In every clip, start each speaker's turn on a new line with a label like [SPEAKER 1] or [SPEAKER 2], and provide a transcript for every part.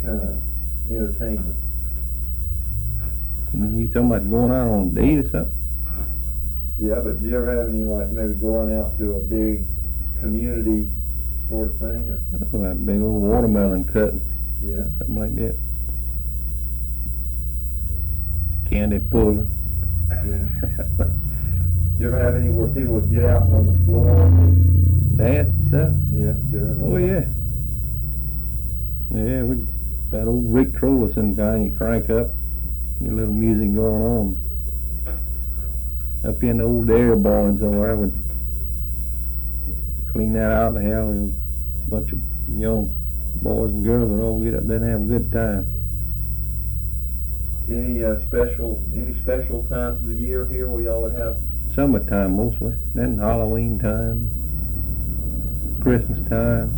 [SPEAKER 1] kind of entertainment?
[SPEAKER 2] You talking about going out on a date or something?
[SPEAKER 1] Yeah, but do you ever have any, like, maybe going out to a big community sort of thing? Or?
[SPEAKER 2] Oh, that big old watermelon cutting,
[SPEAKER 1] Yeah.
[SPEAKER 2] something like that. Candy pulling.
[SPEAKER 1] Yeah. Do you ever have any where people would get out on the floor?
[SPEAKER 2] Dance and stuff?
[SPEAKER 1] Yeah. Do you ever
[SPEAKER 2] Oh, yeah. Yeah, we that old Rick Troller some kind, you crank up, get a little music going on. Up in the old air barn somewhere, we'd clean that out in the hell. A bunch of young boys and girls would all get up there and have a good time.
[SPEAKER 1] Any special times of the year here where y'all would have?
[SPEAKER 2] Summertime mostly, then Halloween time, Christmas time,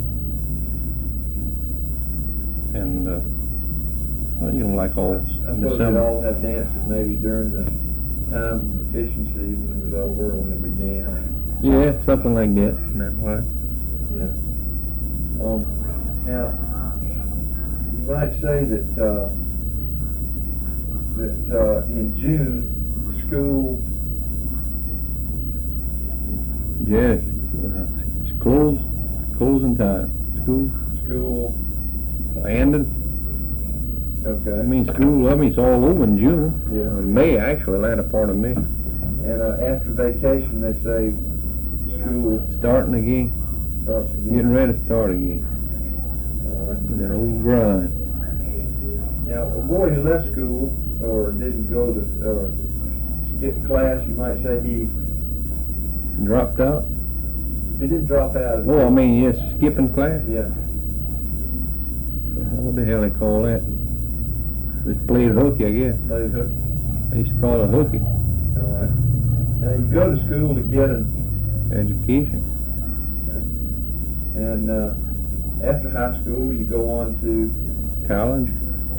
[SPEAKER 2] and well, you know, like all
[SPEAKER 1] I
[SPEAKER 2] in the
[SPEAKER 1] suppose we'd
[SPEAKER 2] summer.
[SPEAKER 1] all have dances maybe during the time the fishing season was over or when it began.
[SPEAKER 2] Yeah, something like that. That's right.
[SPEAKER 1] Yeah. Now, you might say that in June, school.
[SPEAKER 2] Yeah, it's closing time.
[SPEAKER 1] School.
[SPEAKER 2] Ended.
[SPEAKER 1] Okay.
[SPEAKER 2] I mean, it's all over in June.
[SPEAKER 1] Yeah.
[SPEAKER 2] In May, actually, latter part of May.
[SPEAKER 1] And after vacation, they say school
[SPEAKER 2] Starting again.
[SPEAKER 1] starts again.
[SPEAKER 2] Getting ready to start again.
[SPEAKER 1] All right.
[SPEAKER 2] That old grind.
[SPEAKER 1] Now, a boy who left school or didn't go to or skip class, you might say he
[SPEAKER 2] Dropped out?
[SPEAKER 1] didn't drop out.
[SPEAKER 2] Oh, I mean, yes, skipping class?
[SPEAKER 1] Yeah.
[SPEAKER 2] What the hell they call that? Just played hooky, I guess.
[SPEAKER 1] Played hooky.
[SPEAKER 2] They used to call it hooky.
[SPEAKER 1] All right. Now, you go to school to get an
[SPEAKER 2] Education.
[SPEAKER 1] and after high school, you go on to
[SPEAKER 2] College.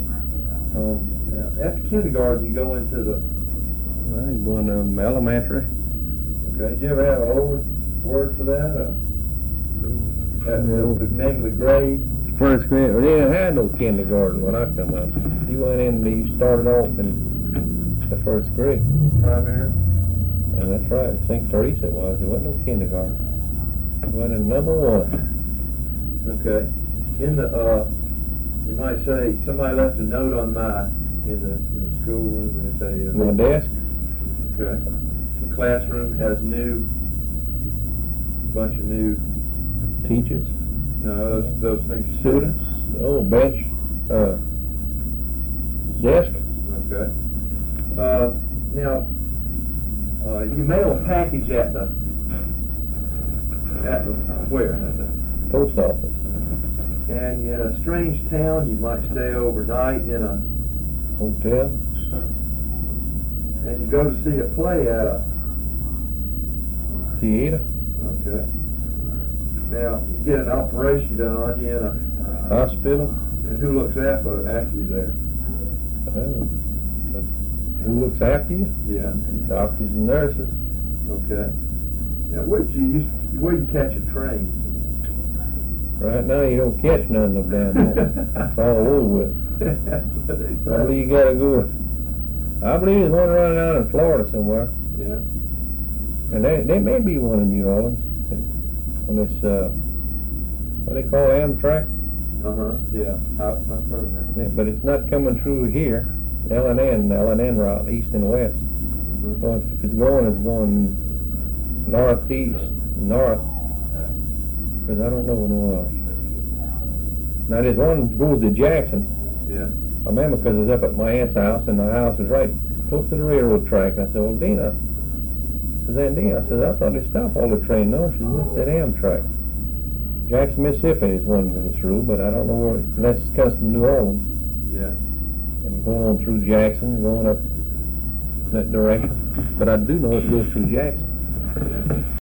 [SPEAKER 1] after kindergarten, you go into the.
[SPEAKER 2] Well, you going to elementary.
[SPEAKER 1] Okay. Did you ever have an old word for that? The name of the grade?
[SPEAKER 2] First grade. Well, they didn't have no kindergarten when I come up. You went in, you started off in the first grade.
[SPEAKER 1] Primary?
[SPEAKER 2] And that's right. St. Teresa it was. There wasn't no kindergarten. It went in number one.
[SPEAKER 1] Okay. In the, you might say, somebody left a note on in the schoolroom and they say,
[SPEAKER 2] My desk?
[SPEAKER 1] okay. The classroom has bunch of new,
[SPEAKER 2] Teachers?
[SPEAKER 1] no, those things.
[SPEAKER 2] Students? Oh, bench? Desk?
[SPEAKER 1] Okay. Now, you mail a package at the where? At the
[SPEAKER 2] Post office.
[SPEAKER 1] And in a strange town, you might stay overnight in a
[SPEAKER 2] Hotel?
[SPEAKER 1] and you go to see a play at a.
[SPEAKER 2] Theater?
[SPEAKER 1] Okay. Now, you get an operation done on you in a.
[SPEAKER 2] Hospital?
[SPEAKER 1] And who looks after you there?
[SPEAKER 2] Oh. But who looks after you?
[SPEAKER 1] Yeah.
[SPEAKER 2] Doctors and nurses.
[SPEAKER 1] Okay. Now, where do you catch a train?
[SPEAKER 2] Right now you don't catch none of them down there. It's all over with.
[SPEAKER 1] That's what they
[SPEAKER 2] I
[SPEAKER 1] say.
[SPEAKER 2] believe you gotta go. I believe there's one running out in Florida somewhere.
[SPEAKER 1] Yeah.
[SPEAKER 2] And there may be one in New Orleans. On this, what they call Amtrak.
[SPEAKER 1] Yeah. I've heard of that.
[SPEAKER 2] Yeah, but it's not coming through here. L&N route, east and west.
[SPEAKER 1] Mm-hmm.
[SPEAKER 2] So if it's going northeast, north. Because I don't know. Now there's one that goes to Jackson.
[SPEAKER 1] Yeah.
[SPEAKER 2] I remember because it's up at my aunt's house, and my house is right close to the railroad track. I said, well, Dina, Aunt Dina, I said, I thought they stopped all the train. No, she said, it's that Amtrak. Jackson, Mississippi is one that goes through, but I don't know where, unless it comes from New Orleans.
[SPEAKER 1] Yeah.
[SPEAKER 2] And going on through Jackson, going up that direction. But I do know it goes through Jackson.
[SPEAKER 1] Yeah.